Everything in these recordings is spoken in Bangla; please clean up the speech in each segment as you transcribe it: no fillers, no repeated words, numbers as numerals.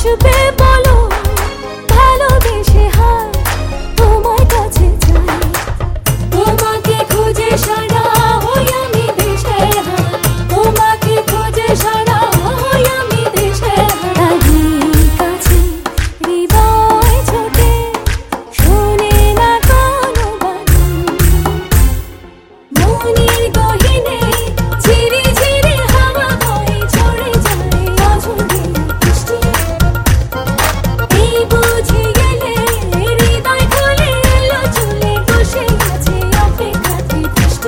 আসবে বলো ভালোবেসে হায় তোমার কাছে যাই তোমাকে খুঁজে সারা হই আমি দেশের হায় তোমাকে খুঁজে সারা হই আমি দেশের হায় কাছে হৃদয় ছোটে শোনে না কোনো বাণী মনের গহীনে ঝিরি ঝিরি হাওয়া বয়ে চড়ে যায় অঝরে বৃষ্টি এই বুঝে গেলে হৃদয় খুলে এলো চলে বসে আছে অপেক্ষাতে বৃষ্টি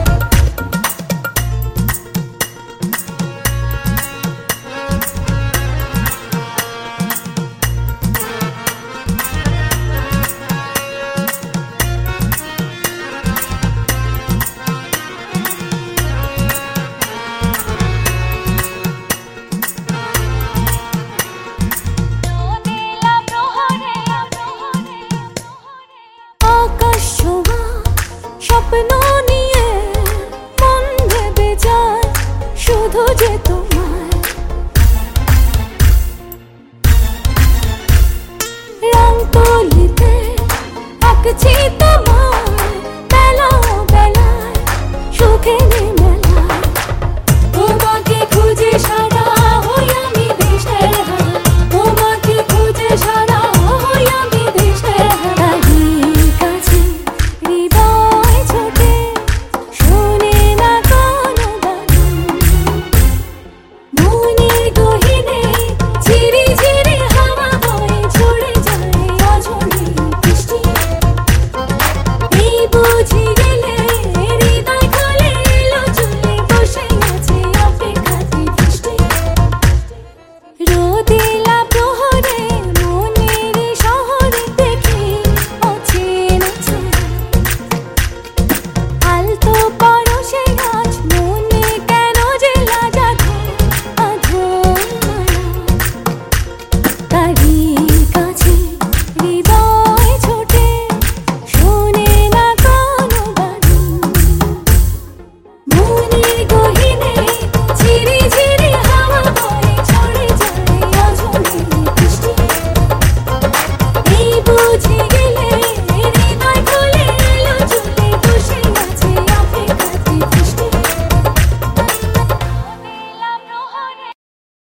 আকাশ ছোঁয়া স্বপ্ন নিয়ে মন ভেবে যায় শুধু যে তোমায় রং তুলিতে আঁকছি তোমায় বেলা বেলায় সুখে